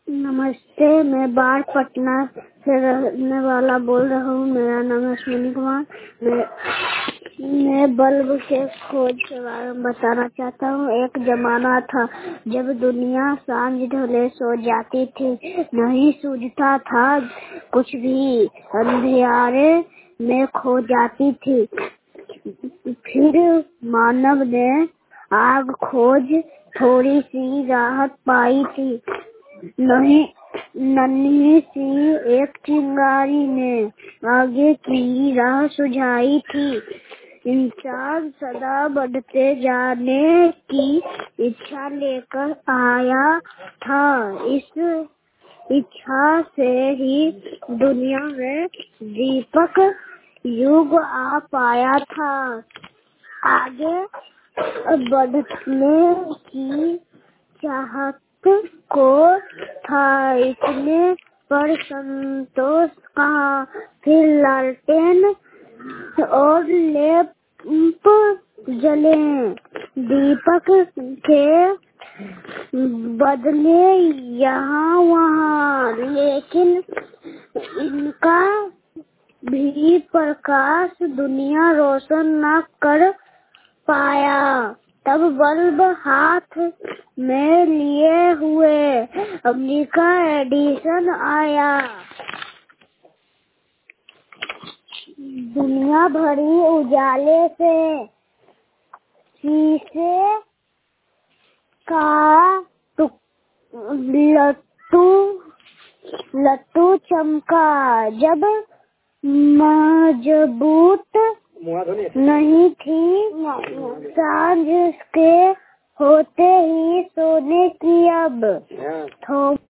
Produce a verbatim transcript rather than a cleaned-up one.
नमस्ते, मैं बाढ़ पटना से रहने वाला बोल रहा हूँ। मेरा नाम है अश्विनी कुमार। मैं मैं बल्ब के खोज के बारे में बताना चाहता हूँ। एक जमाना था जब दुनिया सांझ ढले सो जाती थी, नहीं सूझता था कुछ भी, अंधियारे में खो जाती थी। फिर मानव ने आग खोज थोड़ी सी राहत पाई थी। नहीं नन्ही सी एक चिंगारी ने आगे की राह सुझाई थी। इंसान सदा बढ़ते जाने की इच्छा लेकर आया था। इस इच्छा से ही दुनिया में दीपक युग आ पाया था। आगे बढ़ने की चाहत को था, इतने पर संतोष कहा। फिर लालटेन और लैंप जले, दीपक के बदले यहाँ वहाँ, लेकिन इनका भी प्रकाश दुनिया रोशन न कर पाया। तब बल्ब हाथ में लिए हुए अमेरिका एडिसन आया। दुनिया भरी उजाले से शीशे का लट्टू लट्टू चमका। जब मजबूत नहीं थी सांझ के होते ही सोने की अब